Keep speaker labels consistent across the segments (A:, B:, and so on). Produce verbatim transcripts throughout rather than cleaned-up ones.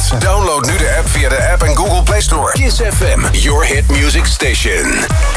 A: plaatsen.
B: Download nu de app via de App en Google Play Store. Kiss F M, your hit music station.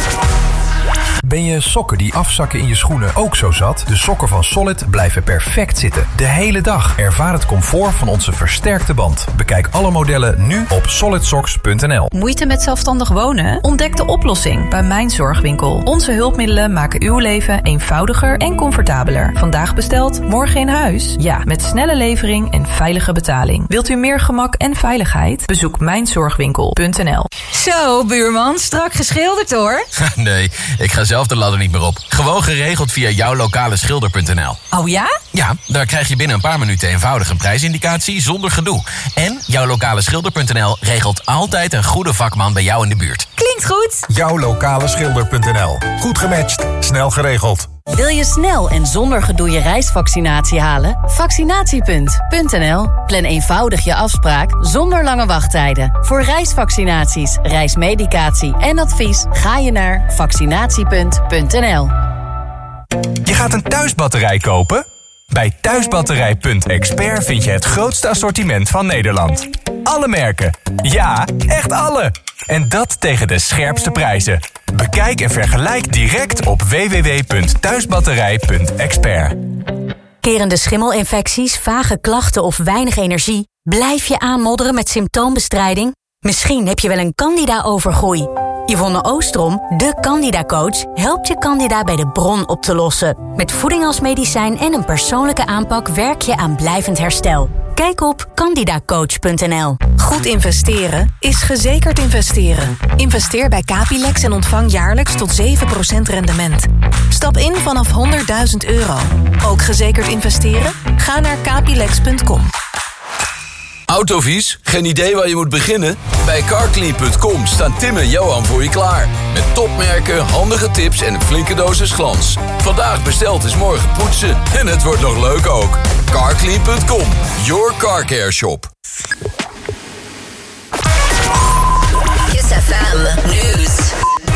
C: Ben je sokken die afzakken in je schoenen ook zo zat? De sokken van Solid blijven perfect zitten. De hele dag. Ervaar het comfort van onze versterkte band. Bekijk alle modellen nu op solid socks punt n l.
D: Moeite met zelfstandig wonen? Ontdek de oplossing bij Mijn Zorgwinkel. Onze hulpmiddelen maken uw leven eenvoudiger en comfortabeler. Vandaag besteld, morgen in huis? Ja, met snelle levering en veilige betaling. Wilt u meer gemak en veiligheid? Bezoek mijn zorgwinkel punt n l.
E: Zo, buurman, strak geschilderd hoor.
F: Nee, ik ga zelf de ladder niet meer op. Gewoon geregeld via jouw lokale schilder punt n l.
E: Oh ja?
F: Ja, daar krijg je binnen een paar minuten eenvoudig een prijsindicatie zonder gedoe. En jouw lokale schilder punt n l regelt altijd een goede vakman bij jou in de buurt.
E: Klinkt goed.
A: jouw lokale schilder punt n l. Goed gematcht, snel geregeld.
G: Wil je snel en zonder gedoe je reisvaccinatie halen? Vaccinatiepunt punt n l. Plan eenvoudig je afspraak zonder lange wachttijden. Voor reisvaccinaties, reismedicatie en advies ga je naar vaccinatiepunt punt n l.
C: Je gaat een thuisbatterij kopen? Bij thuisbatterij punt expert vind je het grootste assortiment van Nederland. Alle merken. Ja, echt alle. En dat tegen de scherpste prijzen. Bekijk en vergelijk direct op w w w punt thuisbatterij punt expert.
H: Kerende schimmelinfecties, vage klachten of weinig energie? Blijf je aanmodderen met symptoombestrijding? Misschien heb je wel een candida-overgroei. Yvonne Oostrom, de Candida-coach, helpt je candida bij de bron op te lossen. Met voeding als medicijn en een persoonlijke aanpak werk je aan blijvend herstel. Kijk op candida coach punt n l.
I: Goed investeren is gezekerd investeren. Investeer bij Capilex en ontvang jaarlijks tot zeven procent rendement. Stap in vanaf honderdduizend euro. Ook gezekerd investeren? Ga naar capilex punt com.
J: Autovies? Geen idee waar je moet beginnen? Bij carclean punt com staan Tim en Johan voor je klaar. Met topmerken, handige tips en een flinke dosis glans. Vandaag besteld is morgen poetsen. En het wordt nog leuk ook. carclean punt com, your car care shop.
K: Kiss F M News.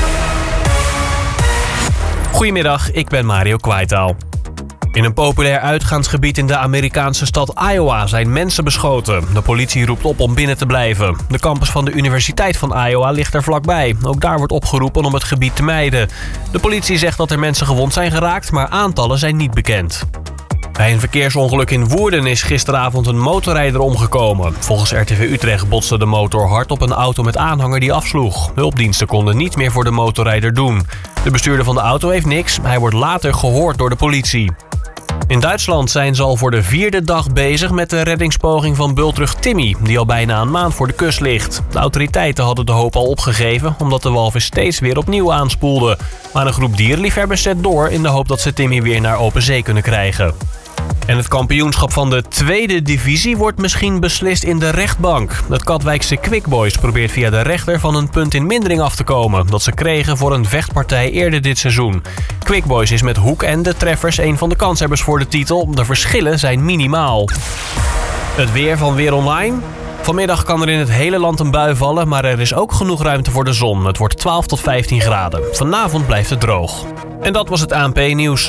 L: Goedemiddag, ik ben Mario Kwaitaal. In een populair uitgaansgebied in de Amerikaanse stad Iowa zijn mensen beschoten. De politie roept op om binnen te blijven. De campus van de Universiteit van Iowa ligt er vlakbij. Ook daar wordt opgeroepen om het gebied te mijden. De politie zegt dat er mensen gewond zijn geraakt, maar aantallen zijn niet bekend. Bij een verkeersongeluk in Woerden is gisteravond een motorrijder omgekomen. Volgens R T V Utrecht botste de motor hard op een auto met aanhanger die afsloeg. Hulpdiensten konden niet meer voor de motorrijder doen. De bestuurder van de auto heeft niks. Hij wordt later gehoord door de politie. In Duitsland zijn ze al voor de vierde dag bezig met de reddingspoging van bultrug Timmy, die al bijna een maand voor de kust ligt. De autoriteiten hadden de hoop al opgegeven, omdat de walvis steeds weer opnieuw aanspoelde. Maar een groep dierenliefhebbers zet door in de hoop dat ze Timmy weer naar open zee kunnen krijgen. En het kampioenschap van de tweede divisie wordt misschien beslist in de rechtbank. Het Katwijkse Quick Boys probeert via de rechter van een punt in mindering af te komen dat ze kregen voor een vechtpartij eerder dit seizoen. Quick Boys is met Hoek en de treffers een van de kanshebbers voor de titel. De verschillen zijn minimaal. Het weer van Weer Online. Vanmiddag kan er in het hele land een bui vallen, maar er is ook genoeg ruimte voor de zon. Het wordt twaalf tot vijftien graden. Vanavond blijft het droog. En dat was het A N P-nieuws.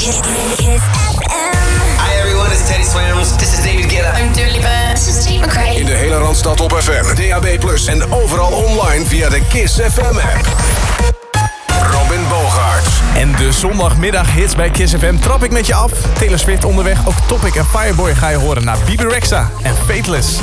M: This is Teddy Swims. This is David Guetta.
K: I'm Dua Lipa. This is Steve McRae.
B: In de hele Randstad op F M, D A B plus, en overal online via de Kiss F M-app. Robin Bogaerts.
N: En de zondagmiddag hits bij Kiss F M trap ik met je af. Taylor Swift onderweg, ook Topic en Fireboy ga je horen naar Bebe Rexha en Fateless.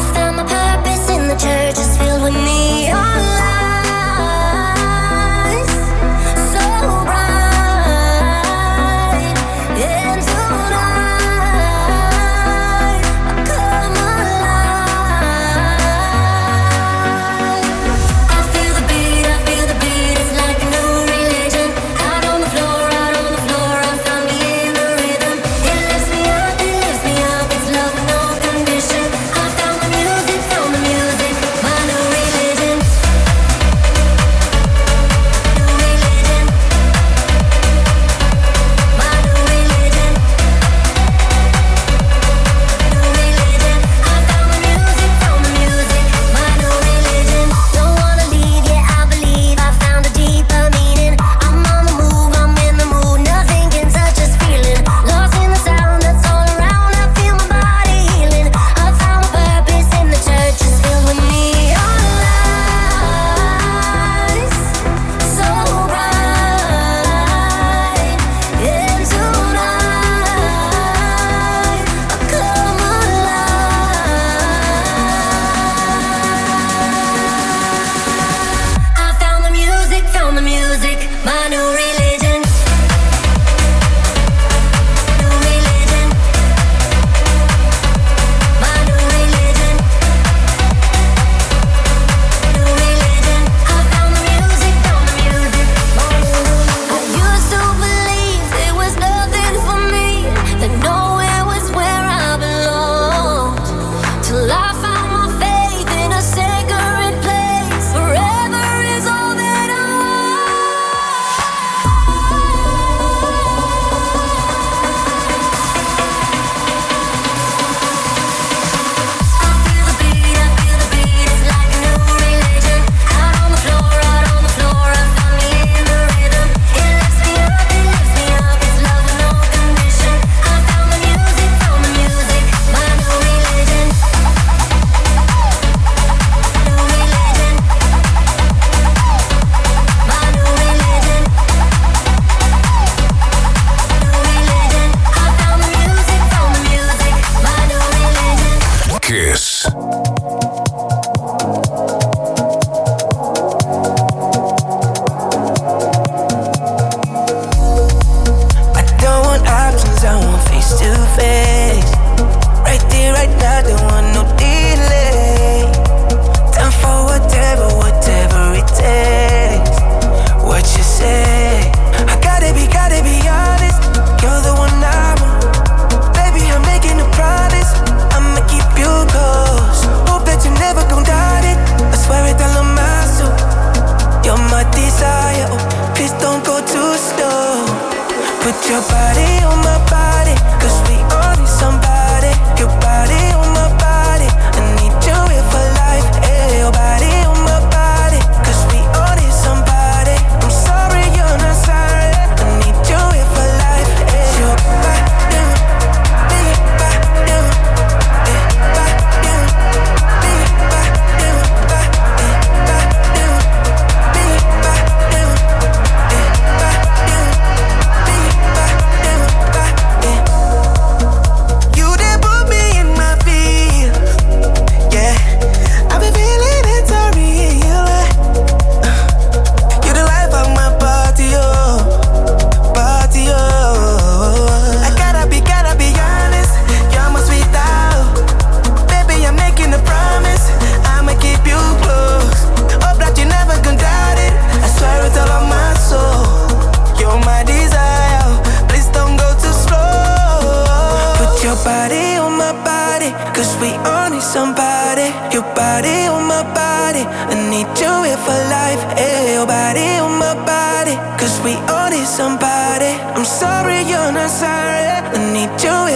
O: Church is filled with neon lights.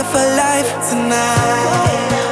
O: it for life tonight.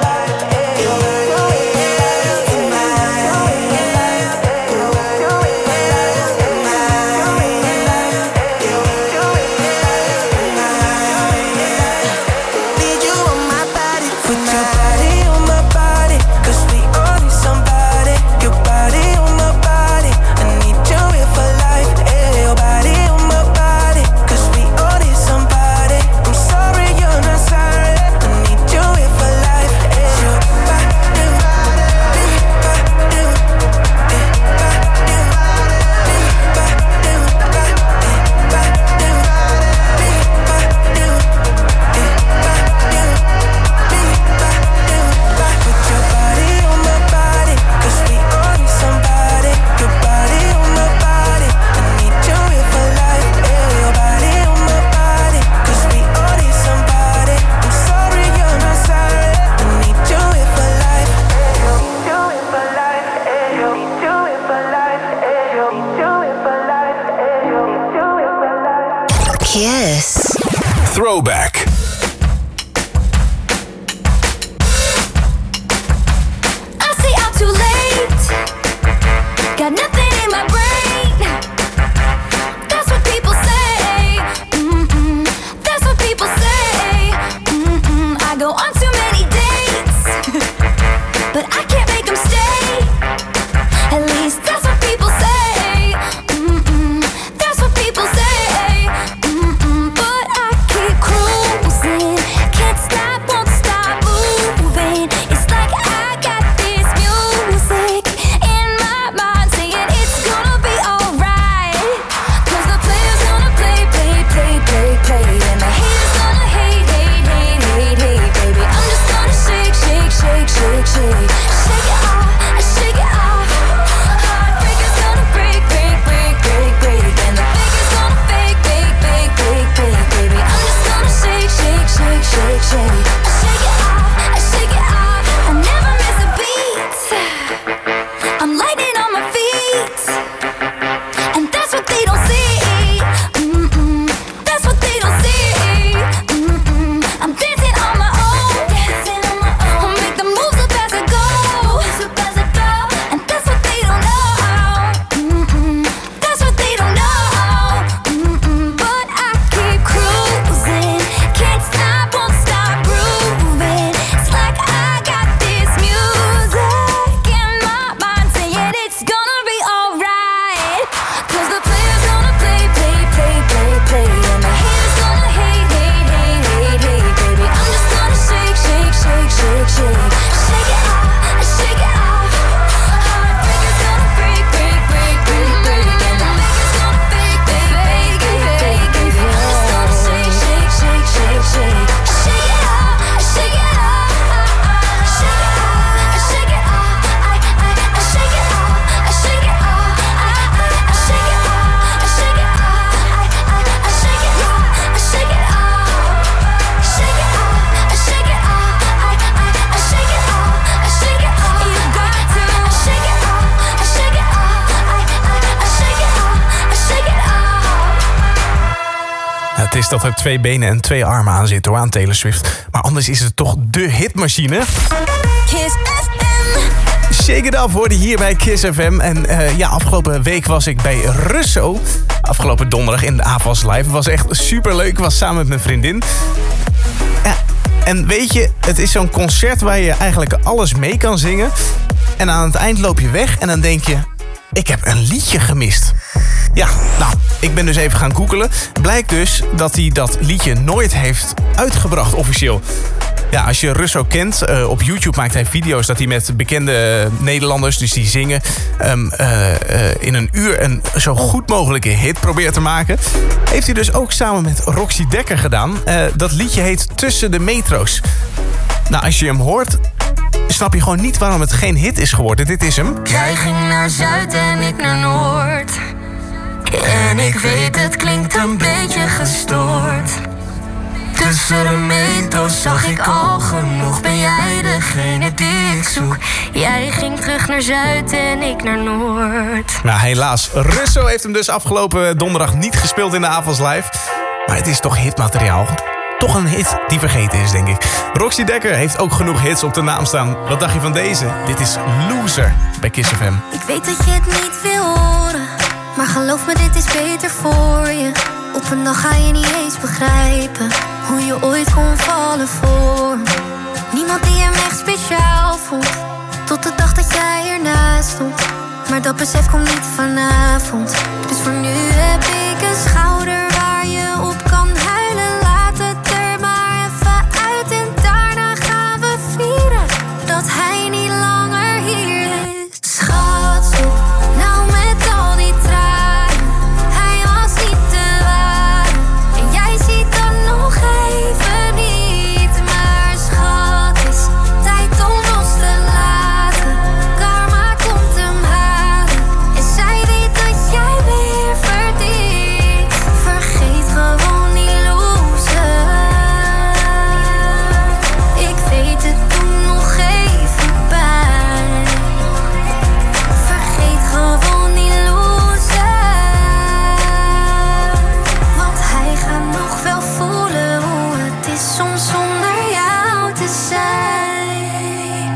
B: Throwback.
P: I stay out too late. Got nothing in my brain. That's what people say. Mm-mm. That's what people say. Mm-mm. I go on too many dates, but I can't make them stay. At least that's what people say. Mm-mm. That's what people say. Can't stop, won't stop moving. It's like I got this music in my mind saying it's gonna be alright. Cause the player's gonna play, play, play, play, play. And the haters gonna hate, hate, hate, hate, hate, baby. I'm just gonna shake, shake, shake, shake, shake. Shake it off, shake it off. Heartbreaker's gonna break, break, break, break, break. And the faker's gonna fake, fake, fake, fake, fake, baby. I'm just gonna shake, shake, shake, shake, shake. I shake it off, I shake it off. I never miss a beat. I'm lightning on my feet, and that's what they don't see. Mm-mm. That's what they don't see. Mm-mm. I'm dancing on my own, dancing on my own. I'll make the moves up as I go, and that's what they don't know. Mm-mm. That's what they don't know. Mm-mm. But I keep cruising, can't stop, won't stop grooving. It's like I got this music in my mind saying it's gonna be alright. Cause the player's gonna play, play, play, play, play. And the haters gonna hate, hate, hate, hate, hate, baby. I'm just gonna shake, shake, shake, shake, shake. Shake it off, shake it off. Heartbreaker's gonna break, break, break, break, break. And the faker's gonna fake, fake, fake, fake, fake, baby. I'm just gonna shake, shake, shake, shake, shake. Shake it off, shake it off. Shake it off, shake it off. I, I, I shake it off, I shake it off. I, I, I shake it off, I shake it off. I, I, I shake it off, I shake it off. Shake it off, I shake it off. I, I, I shake it off, I shake it off. You got to shake it off, I shake it off. I, I, I shake it off, I shake it off.
N: Het is dat er twee benen en twee armen aan zitten hoor, aan Taylor Swift. Maar anders is het toch de hitmachine.
P: Kiss F M.
N: Shake It Off hoorde hier bij Kiss F M. En uh, ja, afgelopen week was ik bij Russo. Afgelopen donderdag in de A V A S Live. Het was echt superleuk. Ik was samen met mijn vriendin. Ja, en weet je, het is zo'n concert waar je eigenlijk alles mee kan zingen. En aan het eind loop je weg en dan denk je, ik heb een liedje gemist. Ja, nou, ik ben dus even gaan googelen. Blijkt dus dat hij dat liedje nooit heeft uitgebracht officieel. Ja, als je Russo kent, uh, op YouTube maakt hij video's dat hij met bekende Nederlanders, dus die zingen, um, uh, uh, in een uur een zo goed mogelijke hit probeert te maken. Heeft hij dus ook samen met Roxy Dekker gedaan. Uh, dat liedje heet Tussen de Metro's. Nou, als je hem hoort, snap je gewoon niet waarom het geen hit is geworden. Dit is hem.
P: Jij ging naar Zuid en ik naar Noord. En ik weet het klinkt een beetje gestoord. Tussen de metro's zag ik al genoeg. Ben jij degene die ik zoek? Jij ging terug naar Zuid en ik naar Noord.
N: Nou, helaas. Russo heeft hem dus afgelopen donderdag niet gespeeld in de A V A S Live. Maar het is toch hitmateriaal. toch een hit die vergeten is, denk ik. Roxy Dekker heeft ook genoeg hits op de naam staan. Wat dacht je van deze? Dit is Loser bij Kiss F M.
P: Ik weet dat je het niet wil horen, maar geloof me, dit is beter voor je. Op een dag ga je niet eens begrijpen hoe je ooit kon vallen voor me. Niemand die hem echt speciaal vond, tot de dag dat jij ernaast stond. Maar dat besef komt niet vanavond. Dus voor nu heb ik een schouder waar je op kan huilen. Laat het er maar even uit en daarna gaan we vieren dat hij niet langer hier is. Schat, stop nou met al die tranen. Hij was niet te waar en jij ziet dat nog even niet. Maar schat, is tijd om los te laten. Karma komt hem halen en zij weet dat jij weer verdient. Vergeet gewoon die loser. Ik weet het, doe nog even pijn. Vergeet gewoon die loser. Want hij gaat nog wel voelen hoe het is om zonder jou te zijn.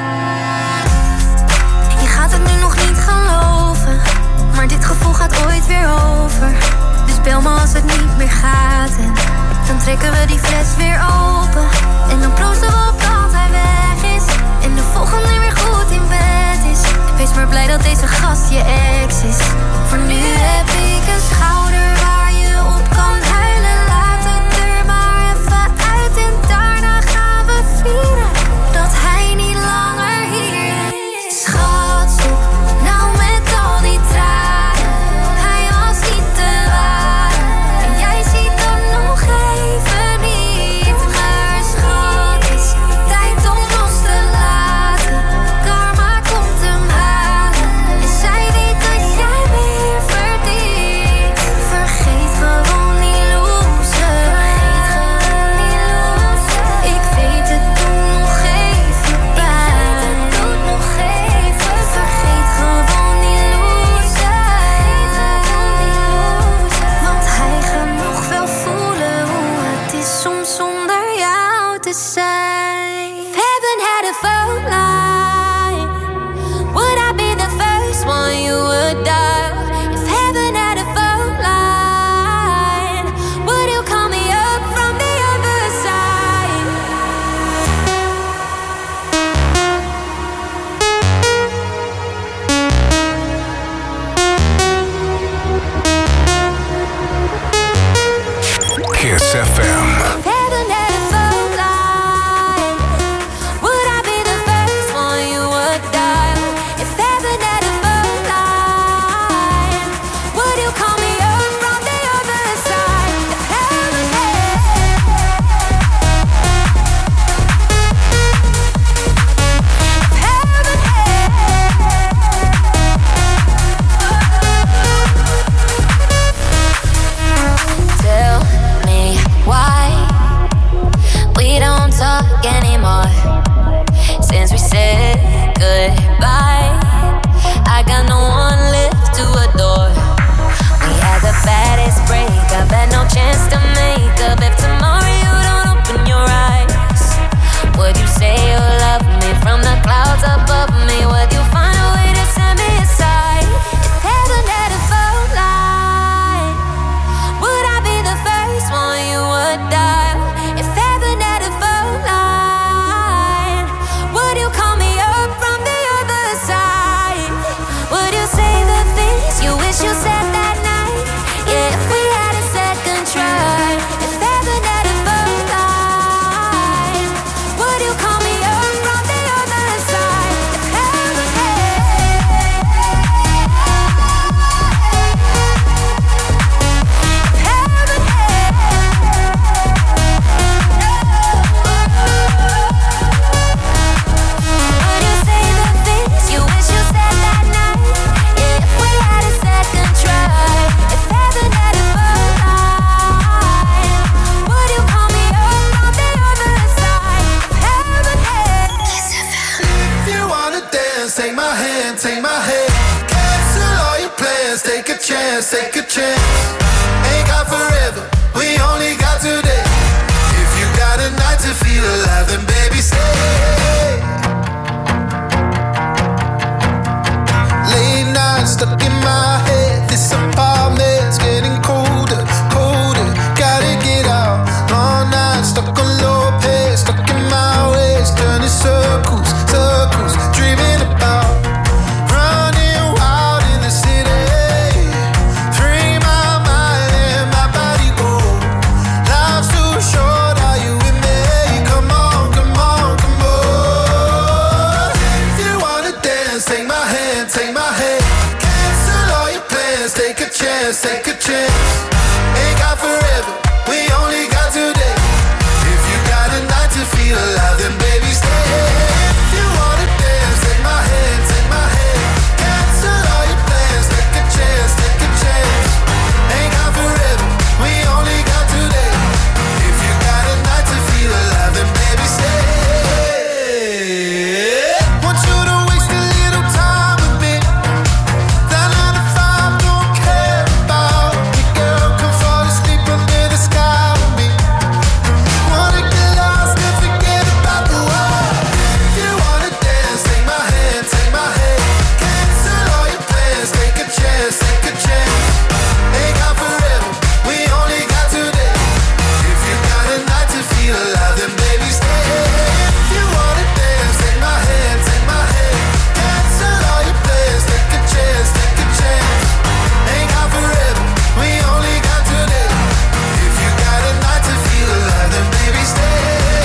P: Je gaat het nu nog niet geloven, maar dit gevoel gaat ooit weer over. Dus bel me als het niet meer gaat en dan trekken we die fles weer open. En dan proosten we op dat hij weg is en de volgende weer goed in bed is. Wees maar blij dat deze gast je ex is. Voor nu heb ik een schouder waar je op kan huilen. Laat het er maar even uit en daarna gaan we vieren dat hij niet langer hier is. Schat, stop nou met al die tranen. Hij was niet te waar en jij ziet dat nog even niet. Maar schat, is tijd om los te laten. Karma komt hem halen en zij weet dat jij weer verdient. Vergeet gewoon die loser. Ik weet het, doe nog even pijn. Vergeet gewoon die loser. Want hij gaat nog wel voelen hoe het is om zonder jou te zijn. If heaven had a phone line, would I be the first one you would dial? If heaven had a phone line, would you call me up from the other side?
B: Kiss F M.
P: If heaven had a phone line, would I be the first one you would dial? If heaven had a phone line, would you call me up from the other side? If heaven had, if heaven had. Tell me why we don't talk anymore. Since we said goodbye, I got no one left to adore. We had the baddest breakup, had no chance to make up. If tomorrow you don't open your eyes, would you say you love me from the clouds above me? Would you find a way to set me aside? If heaven had a phone line, would I be the first one you would dial? If heaven had a phone line, would you call me up from the other side? Would you say the things you wish you said that night? Yeah, if we had a second try. If heaven had a phone line, would you call me up from the other side? If heaven would you say the things you wish you said that night? Yeah, if we had a second try. If heaven had a phone line, would you call me up from the other side? If heaven had.
O: If you wanna dance, take my hand, take my hand. Cancel all your plans, take a chance, take a chance. Ain't got forever, we only got today. a night to feel alive, then baby stay. Late night stuck in my head. This apartment's getting colder, colder. Gotta get out. All night stuck on low pace, stuck in my ways, turning circles, circles, dreaming about running wild in the city. Free my mind and my body go. Life's too short, are you with me? Come on, come on, come on. If you wanna dance, take my hand, take my hand. Cancel all your plans, take a chance, take a chance. Ain't got forever, we only got today. If you got a night to feel alive, then baby stay. If you wanna dance, take my hand, take my hand. Cancel all your plans, take a chance, take a chance. Ain't got forever, we only got today. If you got a night to feel alive, then baby stay. Want you to waste a little time with me. That nine to five don't care about me, girl. Come fall asleep under the sky with me. Wanna get lost and forget about the world. If you wanna dance, take my hand, take my hand. Cancel all your plans, take a chance, take a chance. Ain't got forever, we only got today. If you got a night to feel alive, then baby stay. If you wanna dance, take my hand, take my hand. Cancel all your plans, take a chance, take a chance. Ain't got forever, we only got today. If you got a night to feel alive, then baby stay.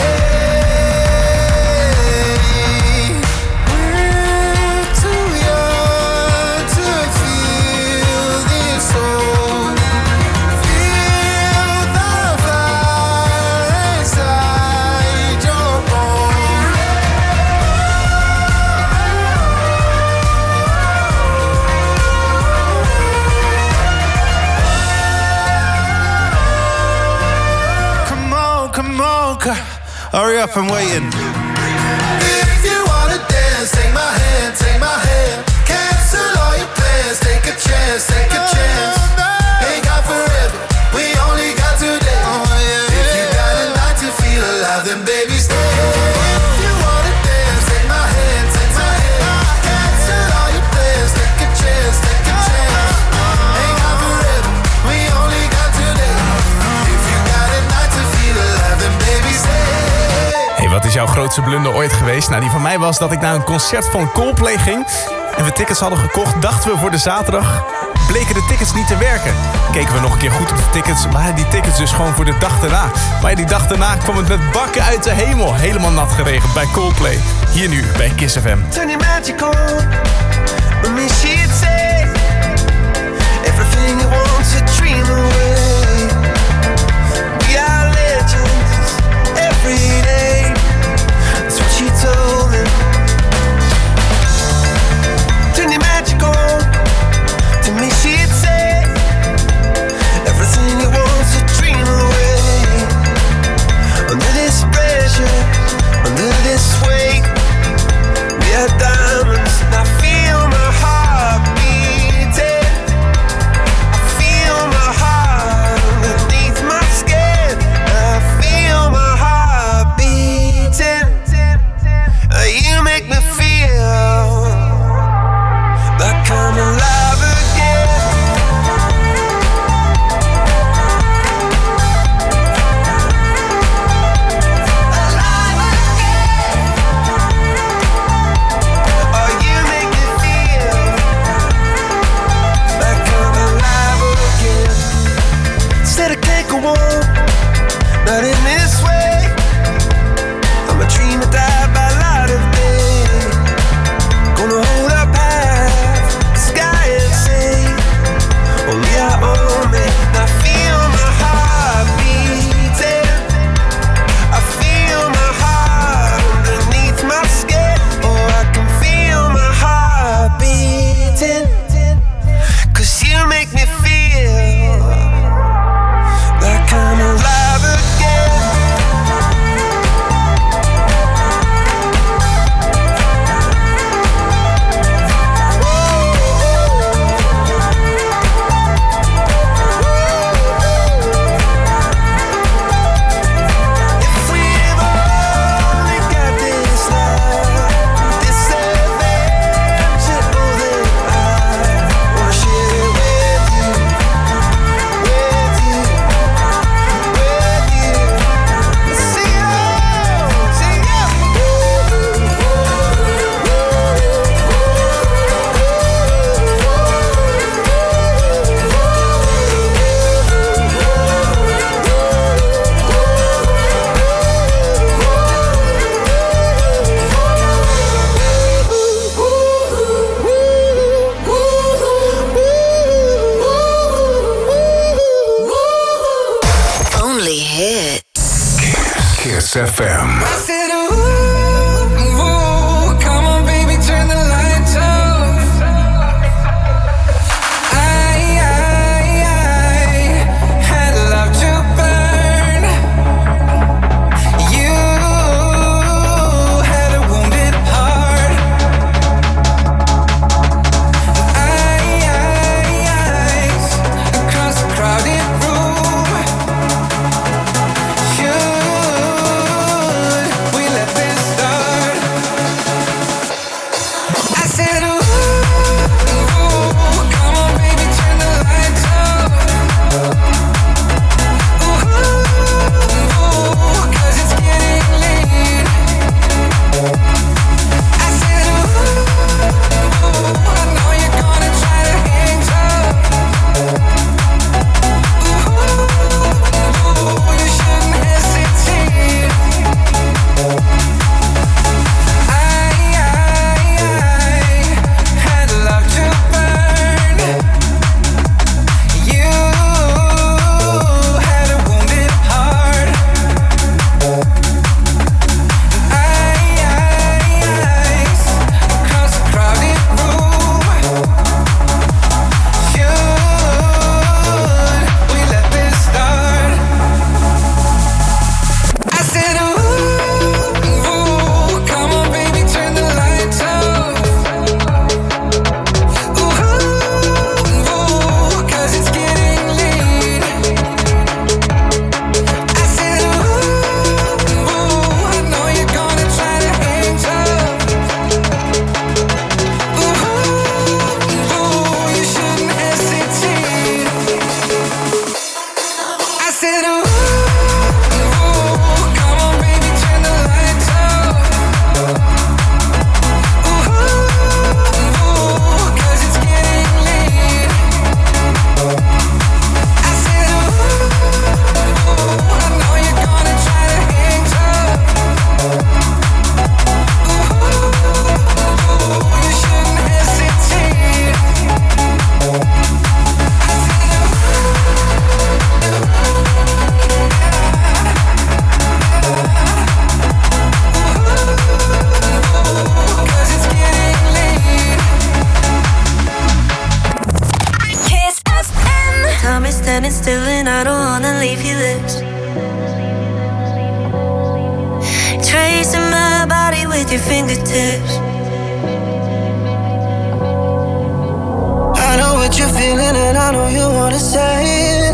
O: We're too young to feel this old. Feel the fire inside your bones. Come on, come on, c- hurry up, I'm waiting. If you wanna dance, take my hand, take my hand. Cancel all your plans, take a chance, take a chance. Ain't got forever, we only got today. If you got a night to feel alive, then baby stay. If you wanna dance, take my hand, take my hand. Cancel all your plans, take a chance, take a chance. Ain't got forever, we only got today. If you got a night to feel alive, then baby stay.
N: Hey, wat is jouw grootste blunder ooit geweest? Nou, die van mij was dat ik naar een concert van Coldplay ging. En we tickets hadden gekocht, dachten we voor de zaterdag. Bleken de tickets niet te werken. Keken we nog een keer goed op de tickets, waren die tickets dus gewoon voor de dag daarna. Maar die dag daarna kwam het met bakken uit de hemel. Helemaal nat geregend bij Coldplay. Hier nu bij Kiss F M.
O: Turn your magic on. Let me she'd say everything you want to dream away. We are legends every day. That's what she told me. Turn your magic on. To me she'd say everything you want to dream away. Under this pressure, under this weight, we are diamonds, and I feel my heart beat.
B: Kiss F M.
O: I said, ooh, ooh, come on, baby, turn the lights off. I, I, I had love to burn. You had a wounded heart. I, I, I, across a crowded room. Should we let this start? I said, ooh, ooh, come on, baby, turn the lights off. Ooh, ooh, 'cause it's getting late. I said, ooh, ooh, I know you're gonna try to hang tough. Ooh, ooh, you shouldn't hesitate. I, I, I had love to burn. You had a wounded heart. I, I, across a crowded room. Should we let this start? I said, ooh, ooh, come on, baby, turn the lights off. Ooh, ooh, 'cause it's getting late. I said, ooh, ooh, I know you're gonna try to hang tough. Ooh, ooh, you shouldn't hesitate. I said, ooh, ooh, come on, baby, turn the lights off. Ooh, ooh, 'cause it's getting late. I said, ooh, ooh, I know you're gonna try to hang tough. Ooh, ooh, you shouldn't hesitate. I said, ooh, 'cause it's getting late.
P: Kiss F M. Time is standing still and I don't wanna leave your lips. Tracing my body with your fingertips.
O: I know what you're feeling and I know you wanna say it.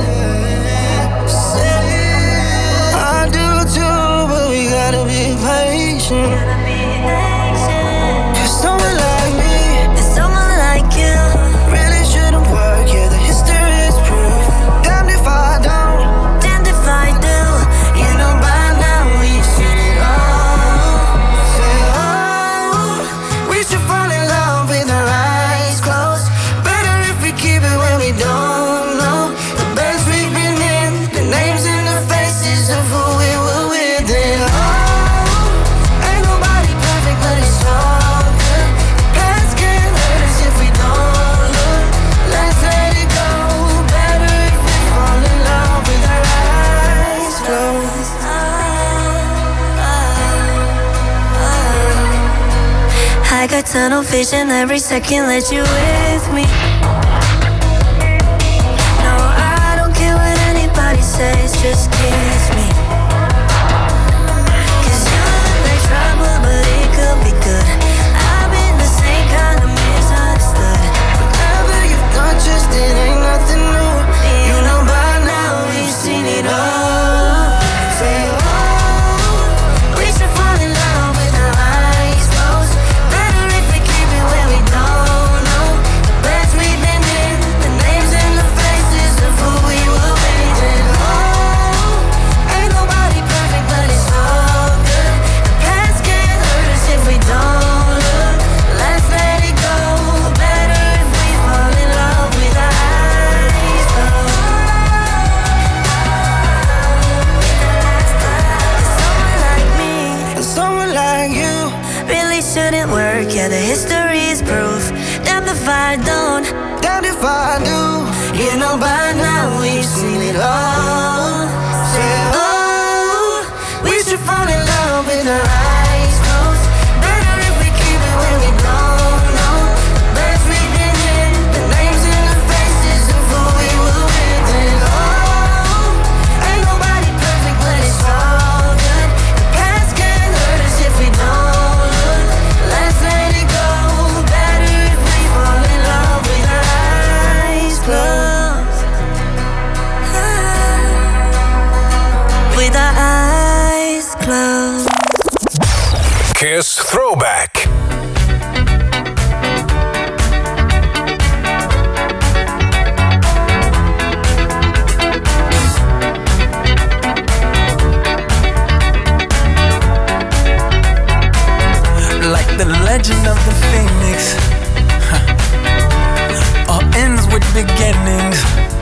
O: I do too, but we gotta be patient. 'Cause someone like me
P: And someone like you
O: really shouldn't work. Yeah, the history is proof. Damned if I don't,
P: damned if I do.
O: you know by now we've seen it all. Say, oh, we should fall in love with our eyes closed. Better if we keep it when we don't know the beds we've been in, the names and the faces of who we were with. And oh, ain't nobody perfect, but it's all good. The past can't hurt us if we don't look. Let's let it go. Better if we fall in love with our eyes closed.
P: I got tunnel vision every second, let you with me. No, I don't care what anybody says, just kiss me. 'Cause you look like trouble, but it could be good. I've been the same kind of misunderstood.
O: Whatever you've done, just it ain't nothing new. You know by now we've seen it all. Say, oh,
P: We should fall in love with our eyes closed. Better if we keep it where we don't know the beds we
B: Kiss Throwback.
Q: Like the legend of the phoenix, huh. All ends with beginnings.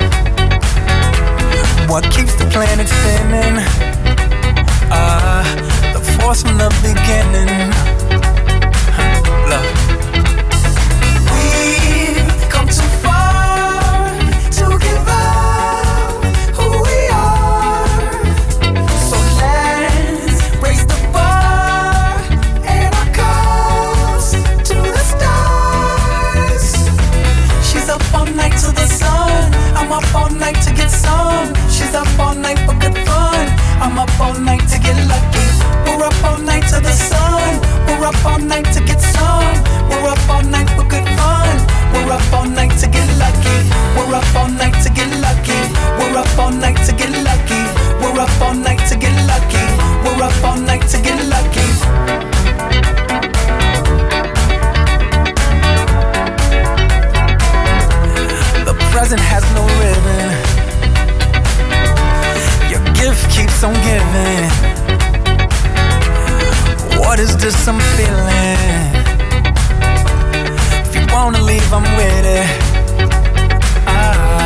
Q: What keeps the planet spinning? Ah, uh, the force from the beginning. Huh. Love. We've come too far to give up who we are. So let's raise the bar and our cups to the stars. She's up all night to the sun. I'm up all night to get some. She's up all night for good fun. I'm up all night to get lucky. We're up all night to the sun. We're up all night to get some. We're up all night for good fun. We're up all night to get lucky. We're up all night to get lucky. We're up all night to get lucky. We're up all night to get lucky. We're up all night to get lucky. The present has no ribbon. Your gift keeps on giving. What is this I'm feeling? If you wanna leave, I'm with it. Ah.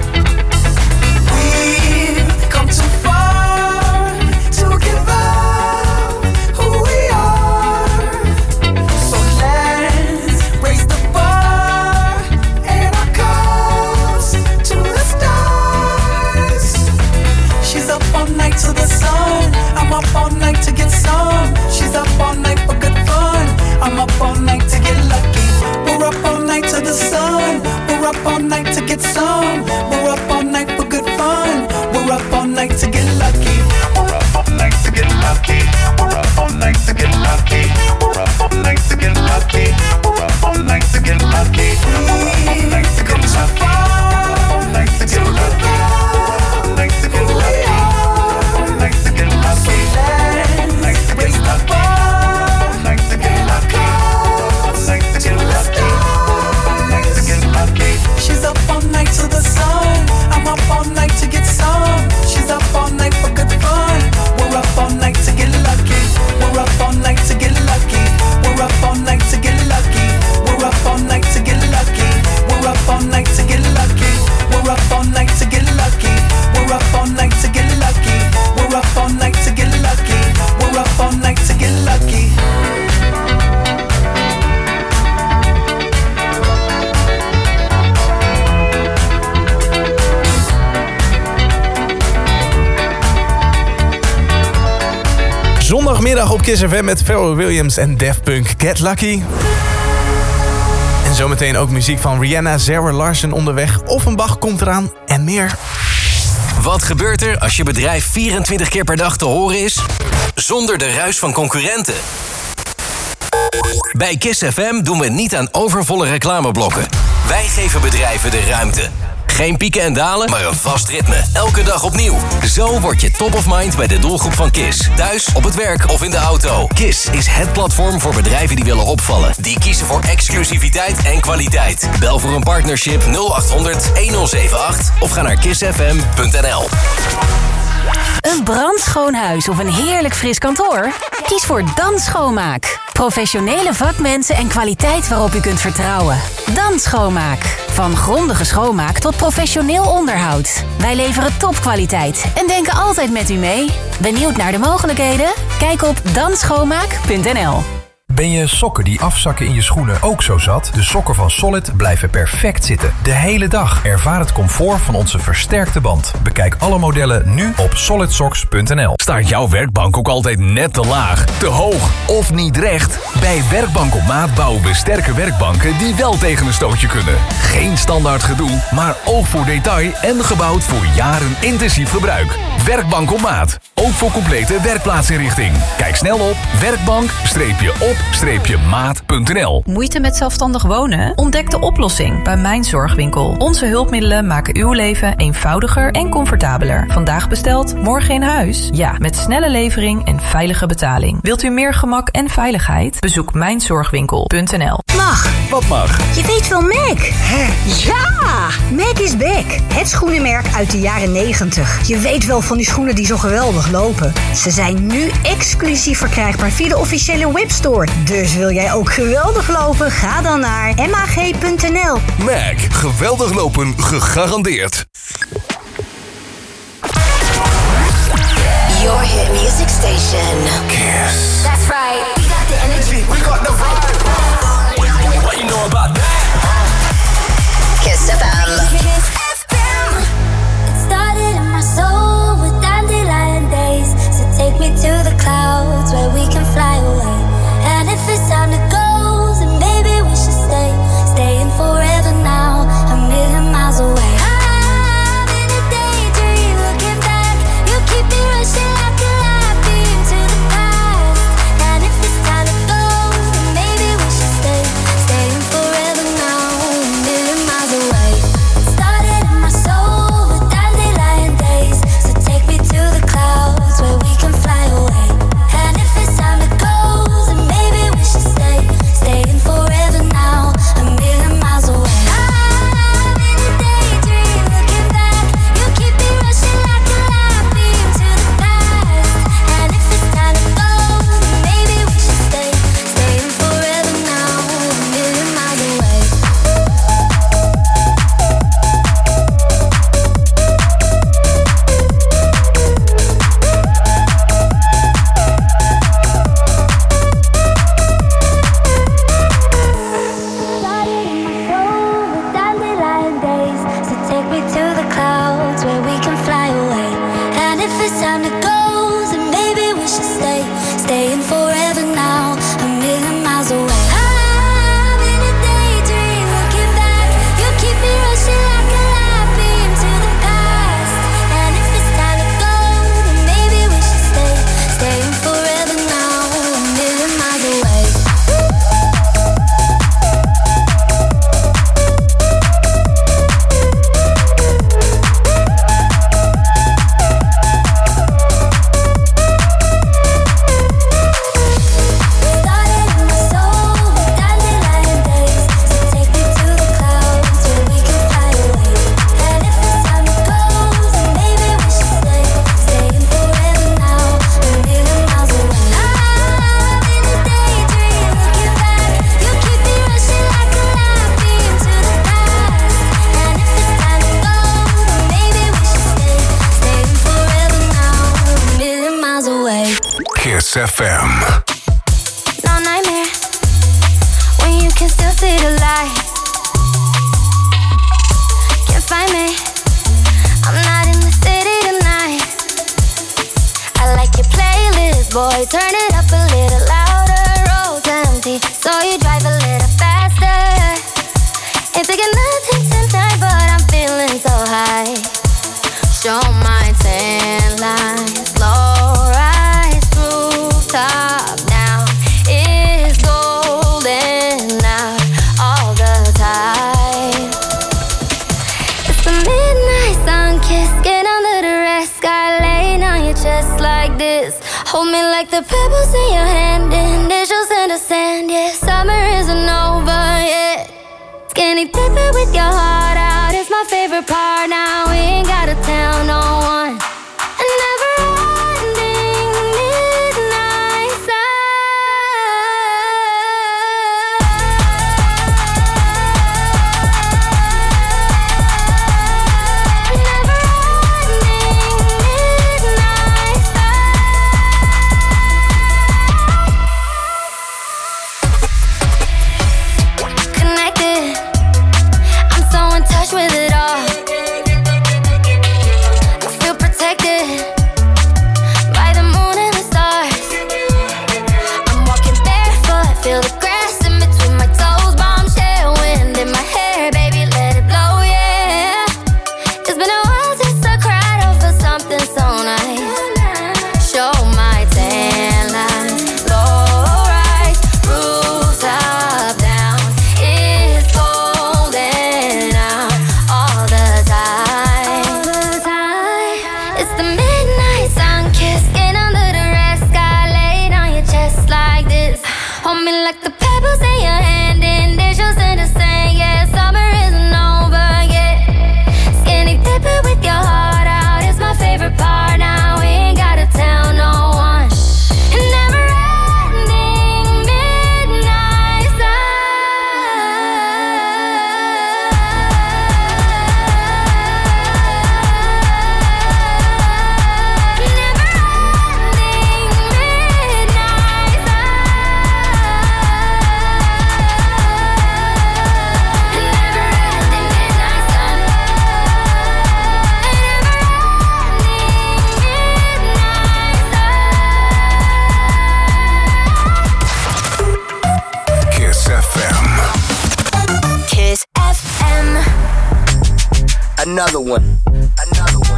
Q: We've come too far to give up who we are. So let's raise the bar and our cups to the stars. She's up all night to the sun. I'm up all night to get some. She's up all night for good fun. I'm up all night to get lucky. We're up all night to the sun. We're up all night to get some. We're up all night for good fun. We're up all night to get lucky. We're up all night to get lucky. We're up all night to get lucky. We're up all night to get lucky. We're up all night to get lucky. We're up all night to get lucky. We're up all night to get lucky. We're up all night to get lucky. We're up all night to get lucky. We're up all night to get lucky. We're up all night to get lucky. We're up all night to get lucky. We're up all night to get lucky. She's up all night to the sun. I'm up all night to get some. She's up all night for good fun. We're up all night to get lucky. We're up all night to get lucky. We're up all night to get lucky. We're up all night to get lucky. We're up all night to get lucky. We're up all night to get lucky. We're up all night to get lucky. We're up all night to get lucky. We're up all night to get lucky.
N: Zondagmiddag op Kiss F M met Pharrell Williams en Daft Punk, Get Lucky. En zometeen ook muziek van Rihanna, Zara Larsson onderweg. Offenbach komt eraan en meer.
F: Wat gebeurt er als je bedrijf vierentwintig keer per dag te horen is? Zonder de ruis van concurrenten. Bij Kiss F M doen we niet aan overvolle reclameblokken. Wij geven bedrijven de ruimte. Geen pieken en dalen, maar een vast ritme. Elke dag opnieuw. Zo word je top of mind bij de doelgroep van Kiss. Thuis, op het werk of in de auto. Kiss is het platform voor bedrijven die willen opvallen. Die kiezen voor exclusiviteit en kwaliteit. Bel voor een partnership nul acht honderd honderd acht of ga naar kiss f m punt n l.
H: Een brandschoon huis of een heerlijk fris kantoor? Kies voor Dan Schoonmaak. Professionele vakmensen en kwaliteit waarop u kunt vertrouwen. Dan Schoonmaak. Van grondige schoonmaak tot professioneel onderhoud. Wij leveren topkwaliteit en denken altijd met u mee. Benieuwd naar de mogelijkheden? Kijk op dan schoonmaak punt n l.
A: Ben je sokken die afzakken in je schoenen ook zo zat? De sokken van Solid blijven perfect zitten. De hele dag. Ervaar het comfort van onze versterkte band. Bekijk alle modellen nu op solid socks punt n l.
R: Staat jouw werkbank ook altijd net te laag, te hoog of niet recht? Bij Werkbank op Maat bouwen we sterke werkbanken die wel tegen een stootje kunnen. Geen standaard gedoe, maar oog voor detail en gebouwd voor jaren intensief gebruik. Werkbank op Maat. Ook voor complete werkplaatsinrichting. Kijk snel op werkbank op maat punt n l.
D: Moeite met zelfstandig wonen? Ontdek de oplossing bij Mijn Zorgwinkel. Onze hulpmiddelen maken uw leven eenvoudiger en comfortabeler. Vandaag besteld, morgen in huis? Ja, met snelle levering en veilige betaling. Wilt u meer gemak en veiligheid? Bezoek mijn zorgwinkel punt n l.
S: Mag.
N: Wat mag?
S: Je weet wel Mac? Hè? Ja! Mac is back. Het schoenenmerk uit de jaren negentig. Je weet wel van die schoenen die zo geweldig lopen. Ze zijn nu exclusief verkrijgbaar via de officiële webstore. Dus wil jij ook geweldig lopen? Ga dan naar m a g punt n l.
B: Mac, geweldig lopen gegarandeerd.
K: Your hit music station.
B: Kiss.
K: That's right. We got the energy. We got the vibe. What you know about that? Kiss F M. Kiss F M.
P: It started in my soul with dandelion days. So take me to the clouds where we can fly away. And if it's time to go, then maybe we should stay. Staying forever now, a million miles away. I'm in a daydream, looking back. You keep me rushing like a light beam to the past. And if it's time to go, then maybe we should stay. Staying forever now, a million miles away. It started in my soul with dandelion days. So take me to the clouds where we can fly away. And if it's time to go, then maybe we should stay. Staying forever now, a million miles away. I'm in a daydream, looking back. You keep me rushing like a light beam to the past. And if it's time to go, then maybe we should stay. Staying forever now, a million miles away. Started in my soul with dandelion days. So take me to the clouds where we can fly away. And if it's time to go, then maybe we should stay. Staying forever now, a million miles away. I'm in a daydream, looking back. You keep me rushing like a light beam to the past. And if it's time to go, then maybe we should stay. Staying forever now, a million miles away. Started in my soul with dandelion days. So take me to the clouds where we can fly away. And if it's time to go, then maybe we should stay. Staying forever now, a million miles away. I'm in a daydream, looking back. You keep me rushing like a light beam to the past. And if it's time to go, then maybe we should stay. Staying forever now, a million miles away.
B: Kiss F M.
P: No nightmare when you can still see the light. Can't find me. I'm not in the city tonight. I like your playlist, boy. Turn it up a little louder. Road's empty, so you drive a little faster. Ain't thinking nothing tonight, but I'm feeling so high. Show my tan lines, low rise, rooftop now is golden out all the time. It's the midnight sun kiss, get under the red sky, laying on your chest like this. Hold me like the pebbles in your hand, initials in the sand. Yeah, summer isn't over yet. Skinny dipping with your heart out is my favorite part. Now we ain't gotta tell no one. A never-ending midnight Connected, I'm so in touch with it all.
K: another one. Another one.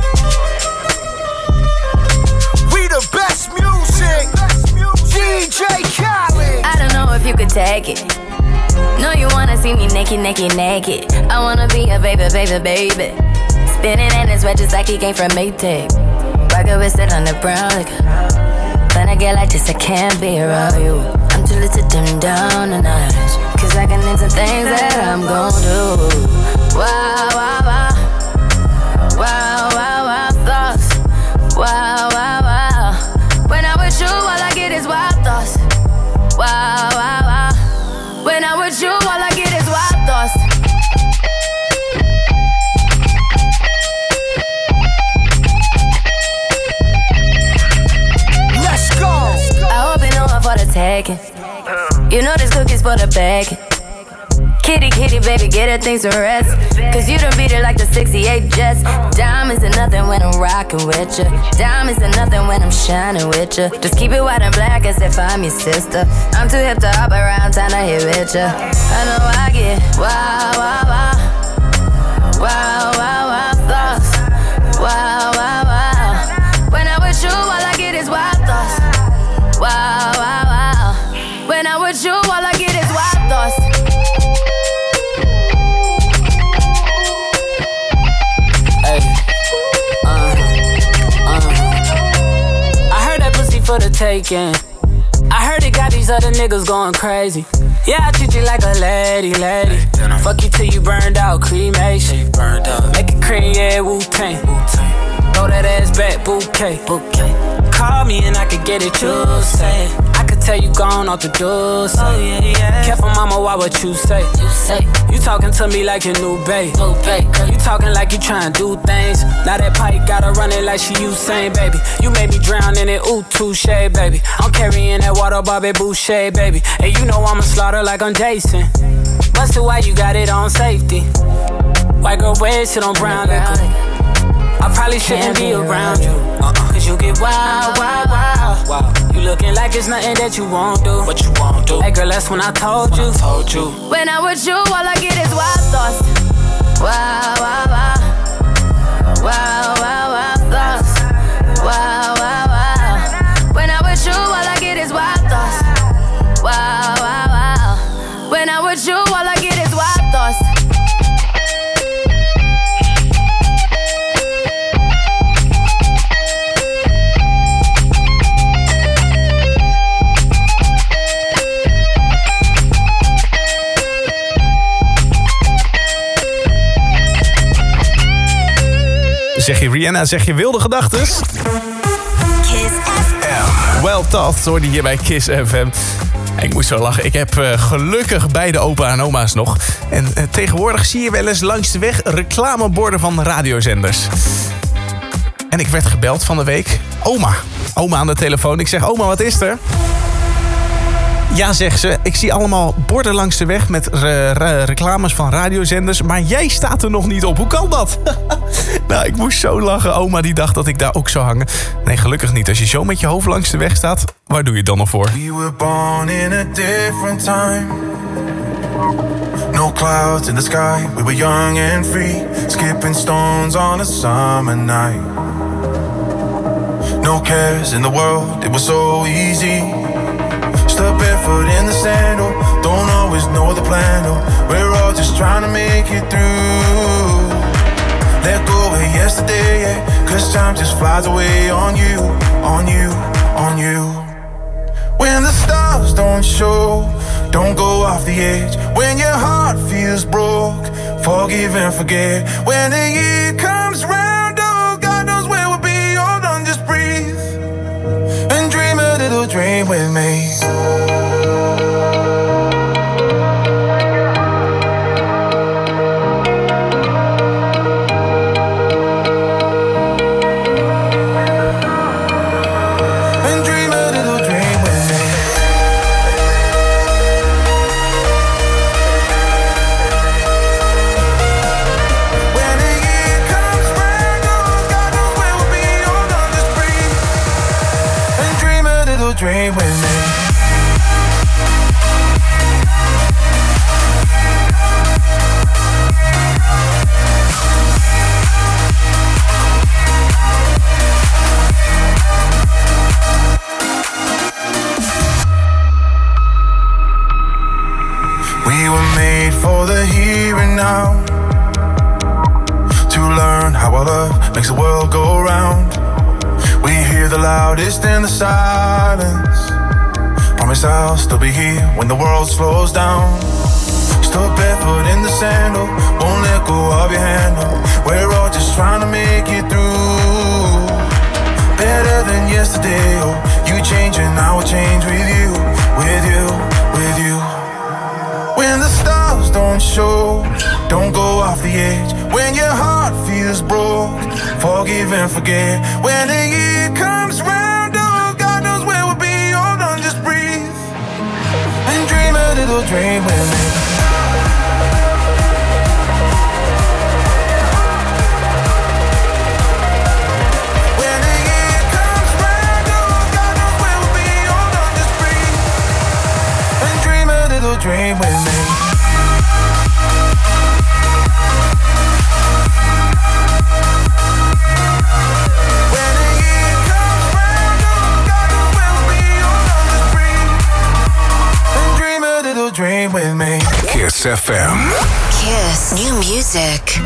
K: We the best music. D J Khaled.
P: I don't know if you could take it. No, you wanna see me naked, naked, naked. I wanna be a baby, baby, baby. Spinning in his red just like he came from Maytag. Rocket with it on the brown liquor. When I get like this, I can't be around you. I'm too little to dim down a notch. Cause I can into things that I'm gon' do. Wow, wow, wow. Wow, wow, wow, thoughts. Wow, wow, wow. When I'm with you, all I get is wild thoughts. Wow, wow, wow. When I'm with you, all I get is wild thoughts.
K: Let's go.
P: I hope you know I'm for the taking. You know this cookie's for the bag. Kitty, kitty, baby, get her things to rest. Cause you done beat it like the sixty-eight Jets. Diamonds are nothing when I'm rockin' with ya. Diamonds are nothing when I'm shining with ya. Just keep it white and black as if I'm your sister. I'm too hip to hop around, time to hit with ya. I know I get wow, wow, wow. Wow, wow, wow, thoughts. Wow, wow, wow. When I'm with you, all I get is wild thoughts. Wow, wow, wow. When I'm with you, all I get is wild thoughts.
T: For the taking. I heard it got these other niggas going crazy. Yeah, I treat you like a lady, lady. Fuck you till you burned out, cremation. Make it cream, yeah, Wu-Tang. Throw that ass back, bouquet. Call me and I could get it, you say. I could tell you gone off the door, say. Oh, yeah, yeah. Careful, mama, why what you say? You say. You talking to me like your new babe. New babe. You talking like you trying to do things. Now that pipe gotta run it like she Usain, baby. You made me drown in it, ooh, touche, baby. I'm carrying that water, Bobby Boucher, baby. And you know I'ma slaughter like I'm Jason. Busted why you got it on safety. White girl wear shit on brown liquor. I probably shouldn't be around you, uh-uh. Cause you get wild, wild, wild, wild. You looking like it's nothing that you won't do. What you won't do? Hey girl, that's when I told you, I told you.
P: When I'm with you, all I get is wild thoughts. Wow, wow, wow. Wow, wow, wow, thoughts. Wow, wow, wow. When I'm with you, all I get is wild thoughts. Wow, wow, wow. When I'm with you, all I get is wild thoughts.
N: Zeg je Rihanna, zeg je wilde gedachtes?
P: Kiss F M.
N: Well thought, hoorde je hier bij Kiss F M. Ik moest zo lachen. Ik heb uh, gelukkig beide opa en oma's nog. En uh, tegenwoordig zie je wel eens langs de weg reclameborden van radiozenders. En ik werd gebeld van de week. Oma. Oma aan de telefoon. Ik zeg, oma, wat is er? Ja, zegt ze, ik zie allemaal borden langs de weg met re- re- reclames van radiozenders, maar jij staat er nog niet op. Hoe kan dat? Nou, ik moest zo lachen. Oma die dacht dat ik daar ook zou hangen. Nee, gelukkig niet. Als je zo met je hoofd langs de weg staat, waar doe je het dan nog voor?
O: We were born in a different time. No clouds in the sky. We were young and free. Skipping stones on a summer night. No cares in the world. It was so easy. Step barefoot in the sandal. Don't always know the plan. No. We're all just trying to make it through. Let go of yesterday, yeah. Cause time just flies away on you, on you, on you. When the stars don't show, don't go off the edge. When your heart feels broke, forgive and forget. When the year comes round, oh, God knows where we'll be. Hold on, just breathe and dream a little dream with me. Dream with me. our love makes the world go round. We hear the loudest in the silence. Promise I'll still be here when the world slows down. Still barefoot in the sandal, won't let go of your handle. We're all just trying to make it through. Better than yesterday, oh, you change and I will change with you, with you, with you. When the stars don't show, don't go off the edge. When your heart feels broke, forgive and forget. When the year comes round, oh, God knows where we'll be. Hold on, just breathe and dream a little dream with me. When the year comes round, oh, God knows where we'll be. Hold on, just breathe and dream a little dream with me. Dream with me.
B: Kiss F M.
U: Kiss. New music.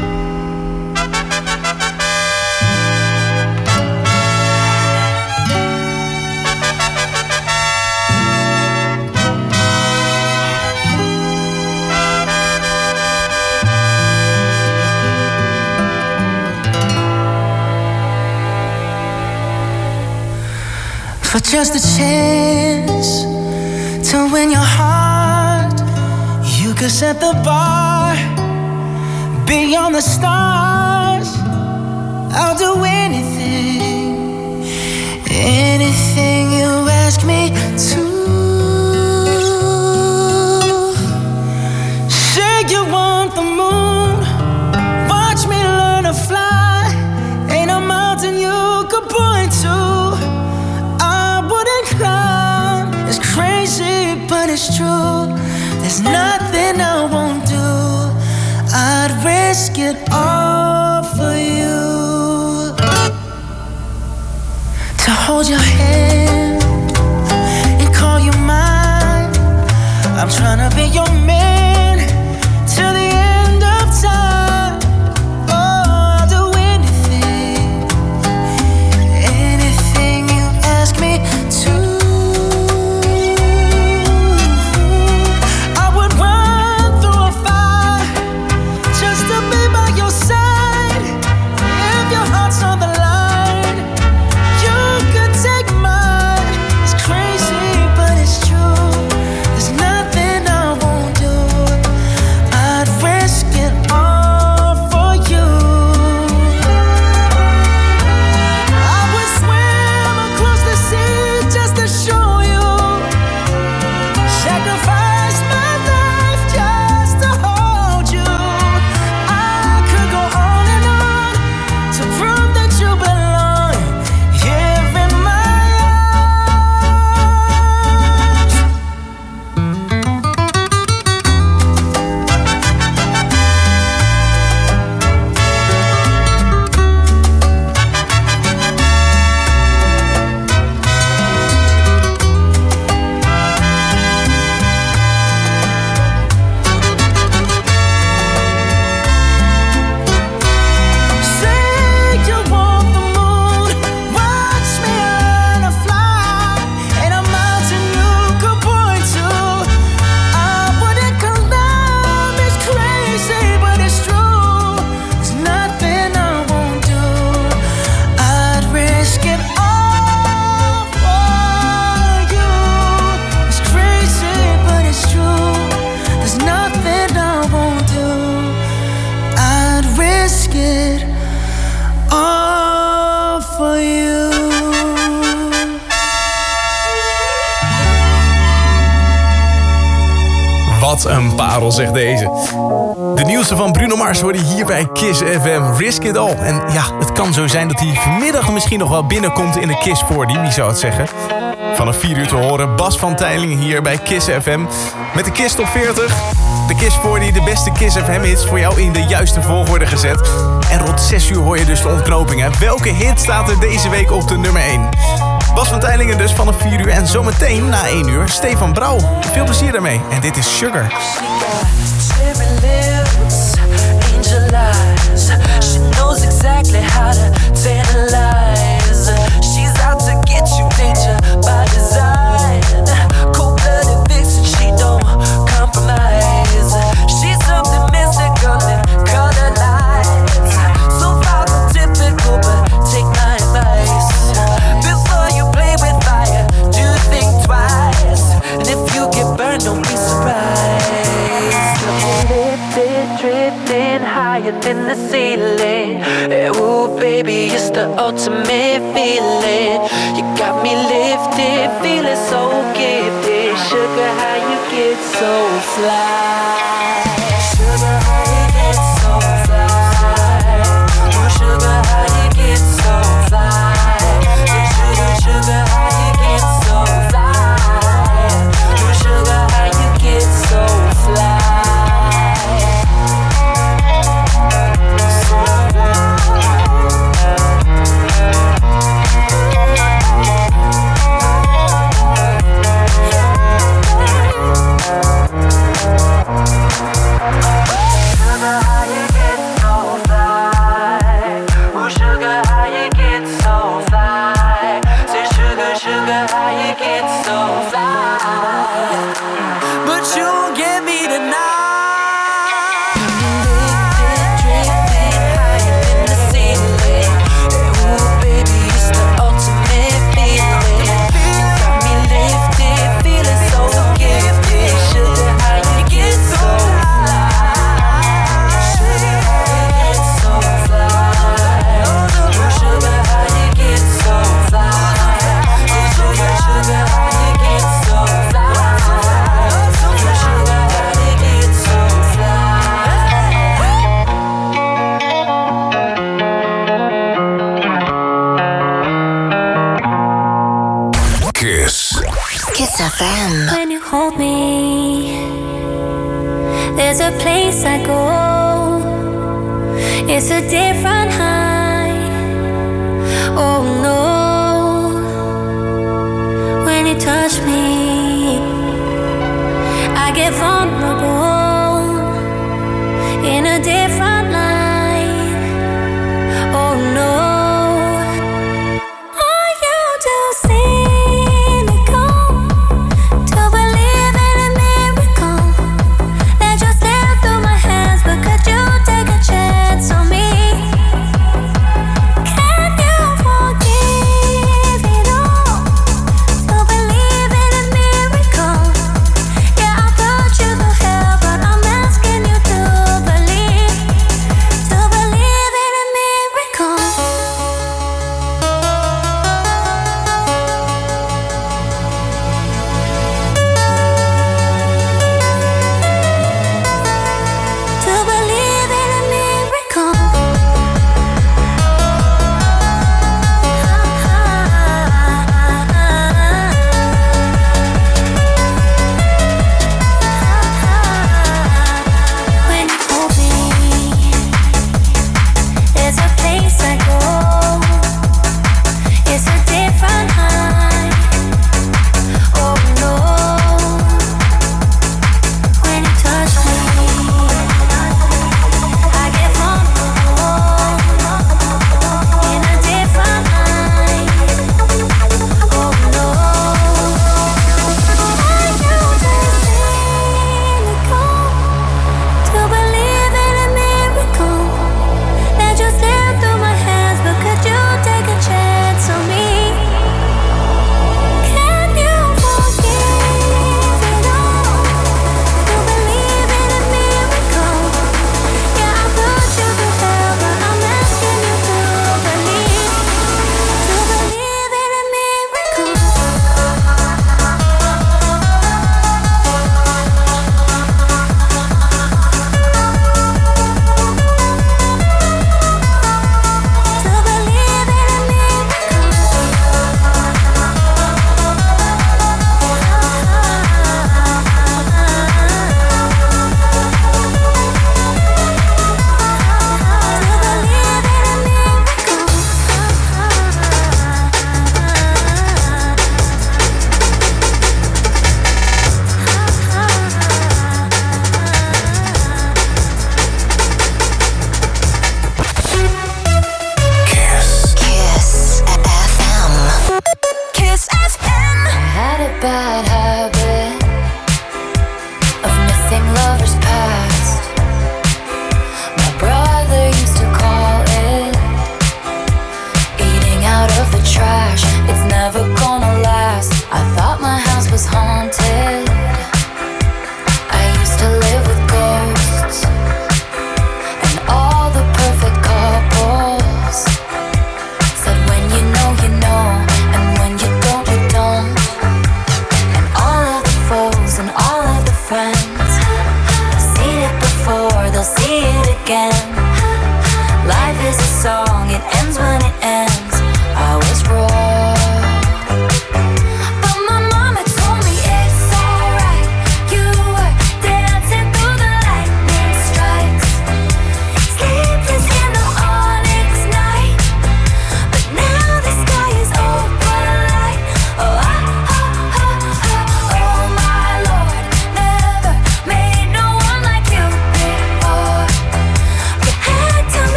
Q: For just a chance to win your heart, you could set the bar beyond the stars. I'll do anything, anything you ask me to. Say you want the moon, watch me learn to fly. Ain't a mountain you could point to I wouldn't climb. It's crazy, but it's true. There's nothing I won't do. I'd risk it all for you. To hold your hand and call you mine. I'm trying to be your man till the end of time. Oh, I'll do anything, anything you ask me to.
N: Wat een parel, zegt deze. De nieuwste van Bruno Mars hoorde hier bij Kiss F M. Risk It All. En ja, het kan zo zijn dat hij vanmiddag misschien nog wel binnenkomt in de Kiss veertig. Wie zou het zeggen? Vanaf vier uur te horen Bas van Tijlingen hier bij Kiss F M. Met de Kiss Top veertig. De Kiss veertig, de beste Kiss F M hits voor jou in de juiste volgorde gezet. En rond zes uur hoor je dus de ontknopingen. Welke hit staat er deze week op de nummer één? Bas van Tijlingen dus vanaf vier uur. En zometeen na één uur Stefan Brouw. Veel plezier daarmee. En dit is Sugar.
Q: Cherry lips, angel eyes. She knows knows exactly how to tantalize. She's out to get you, danger by design. Cold-blooded vixen, she don't compromise. She's something mystical and colored lights. So far from typical, but take my advice. Before you play with fire, do think twice. And if you get burned, don't be surprised. Lifted, drifting higher than the ceiling. Ooh, baby, it's the ultimate feeling. You got me lifted, feeling so gifted. Sugar, how you get so fly? Sugar, how you get so fly? Oh, sugar, how you get so fly? Sugar, sugar, how you get so fly? Oh, sugar, how you get so fly?
P: When you hold me, there's a place I go. It's a different high. Oh no. When you touch me, I get vulnerable in a different light. Oh no. Are you too cynical to believe in a miracle that just slipped through my hands? But could you take a chance on me?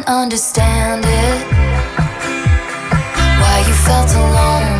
P: didn't understand it, why you felt alone.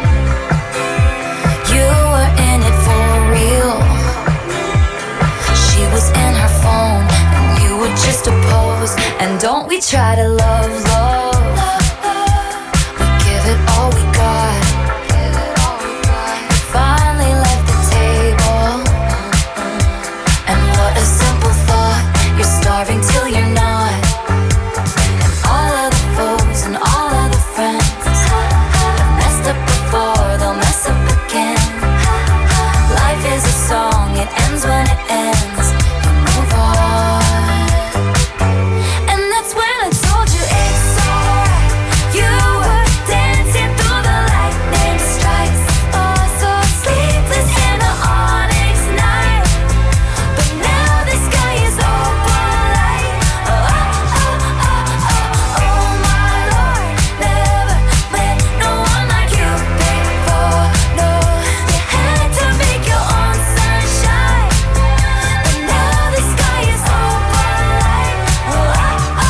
P: You were in it for real. She was in her phone and you were just a pose. And don't we try to love, love, we give it all we got. We finally left the table, and what a simple thought. You're starving till you're not. And all of the foes and all of the friends have messed up before, they'll mess up again. Life is a song, it ends when it ends. You move on. And that's when I told you it's alright. You were dancing through the lightning strikes. Oh, so sleepless in the onyx night. But now the sky is open light. Oh, oh, oh, oh, oh, oh my Lord. Never met no one like you before. No, you had to make your own sunshine. But now the sky is open light. Oh, oh, oh,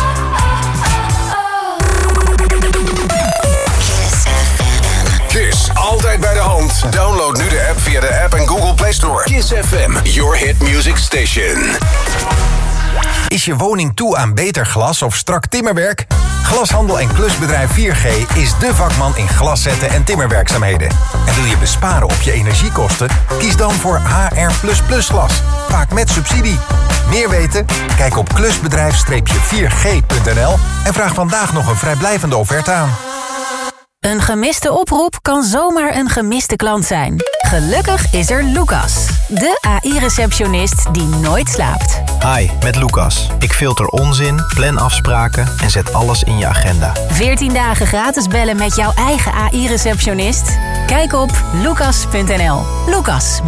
B: Kiss, altijd bij de hand. Download nu de app via de App en Google Play Store. Kiss F M, your hit music station.
A: Is je woning toe aan beter glas of strak timmerwerk? Glashandel en klusbedrijf vier G is dé vakman in glaszetten en timmerwerkzaamheden. En wil je besparen op je energiekosten? Kies dan voor H R plus plus glas, vaak met subsidie. Meer weten? Kijk op klusbedrijf vier g punt n l en vraag vandaag nog een vrijblijvende offerte aan.
G: Een gemiste oproep kan zomaar een gemiste klant zijn. Gelukkig is er Lucas, de A I-receptionist die nooit slaapt.
E: Hi, met Lucas. Ik filter onzin, plan afspraken en zet alles in je agenda.
G: veertien dagen gratis bellen met jouw eigen A I-receptionist? Kijk op lucas punt n l. Lucas.